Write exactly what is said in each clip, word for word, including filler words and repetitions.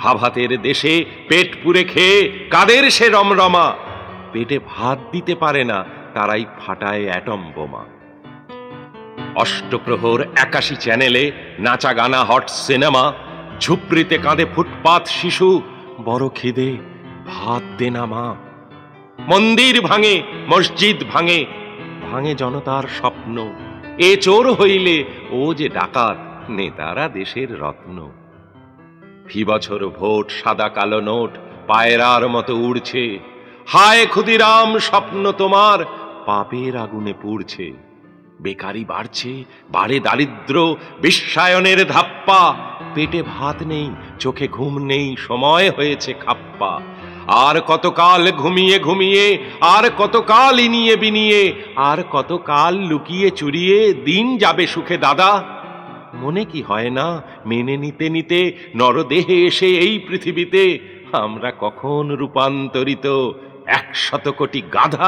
হাভাতের দেশে পেট পুরে খেয়ে কাদের সে রমরমা, পেটে ভাত দিতে পারে না তারাই ফাটায় অ্যাটম বোমা। অষ্টপ্রহর একাশি চ্যানেলে নাচা গানা হট সিনেমা, ঝুপড়িতে কাঁদে ফুটপাত শিশু, বড় খিদে ভাত দে না মা। মন্দির ভাঙে মসজিদ ভাঙে, ভাঙে জনতার স্বপ্ন, এ চোর হইলে ও যে ডাকাত, নেতারা দেশের রত্ন। ফি বছর ভোট সাদা কালো নোট পায়রার মতো উড়ছে, হায় ক্ষুদিরাম স্বপ্ন তোমার পাপের আগুনে পুড়ছে। বেকারি বাড়ছে, বাড়ে দারিদ্র, বিশ্বায়নের ধাপ্পা, পেটে ভাত নেই, চোখে ঘুম নেই, সময় হয়েছে খাপ্পা। আর কতকাল ঘুমিয়ে ঘুমিয়ে, আর কতকাল ইনিয়ে বিনিয়ে, আর কতকাল লুকিয়ে চুরিয়ে দিন যাবে সুখে দাদা। মনে কি হয় না মেনে নিতে নিতে নরদেহে এসে এই পৃথিবীতে আমরা কখন রূপান্তরিত একশত কোটি গাধা।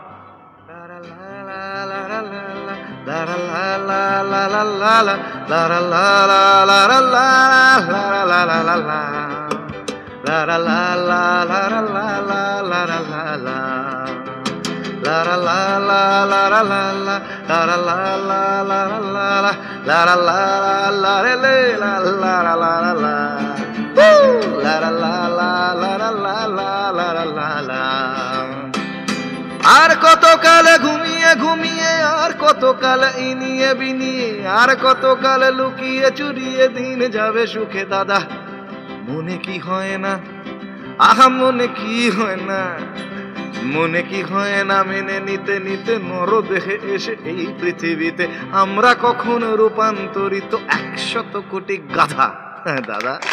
আর কত কালে ঘুমিয়ে ঘুমিয়ে, আর কত কালে ইনিয়ে বিনিয়ে, আর কত কালে লুকিয়ে চুরিয়ে দিন যাবে সুখে দাদা। মনে কি হয় না, আহা মনে কি হয় না, মনে কি হয় না মেনে নিতে নিতে নরদেহে এসে এই পৃথিবীতে আমরা কখন রূপান্তরিত একশত কোটি গাধা। দাদা।